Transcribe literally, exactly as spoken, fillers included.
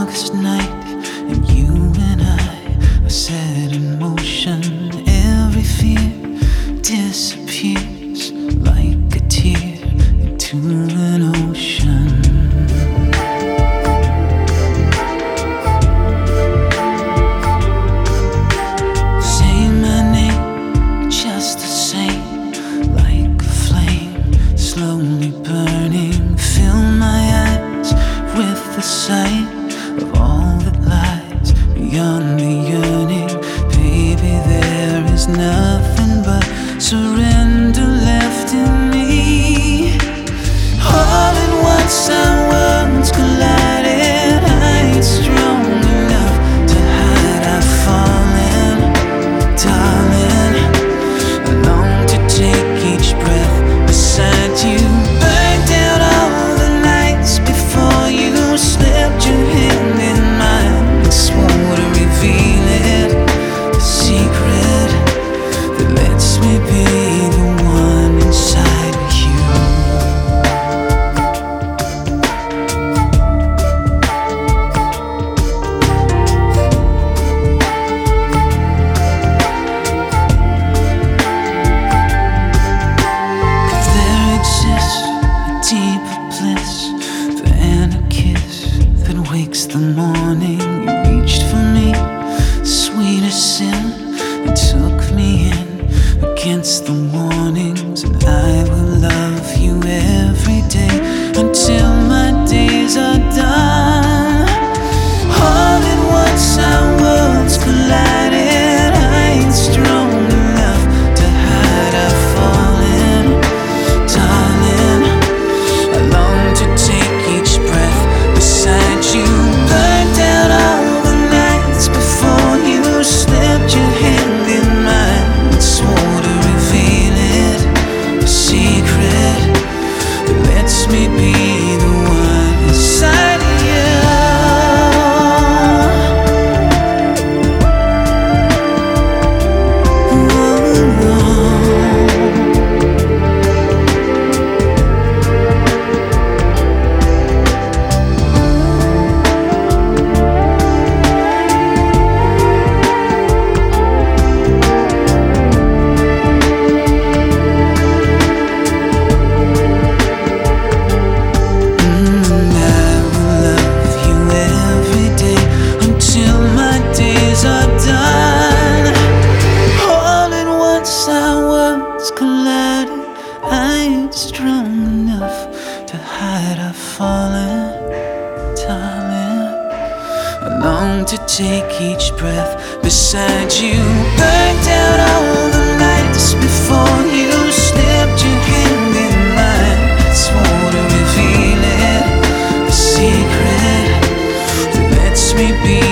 August night, and you and I are set in motion. Every fear disappears like a tear into an ocean. Say my name just the same, like a flame slowly burning. Fill my eyes with the sight of all that lies beyond the yearning. Baby, there is nothing but surrender left in me. All at once our worlds collided. I ain't strong enough to hide our falling. Darling, I long to take each breath beside you. Burned out all the nights before you slipped your hand in mine and swore to reveal it. The secret that lets me be the one inside of you. Could there exist a deeper bliss than a kiss that wakes the morning? You reached for me, sweetest sin, and took me in against the warnings. And I will love you every day until my days are done. All at once our worlds collided. I ain't strong enough to hide our falling. Darling, I long to take each breath beside you. Burned out all the nights before you slipped your hand in mine and swore to reveal it. A secret that lets me be the one inside of you. Collided, I ain't strong enough to hide our falling. Darling, I long to take each breath beside you. Burned out all the nights before you slipped your hand in mine, swore to reveal it. The secret that lets me be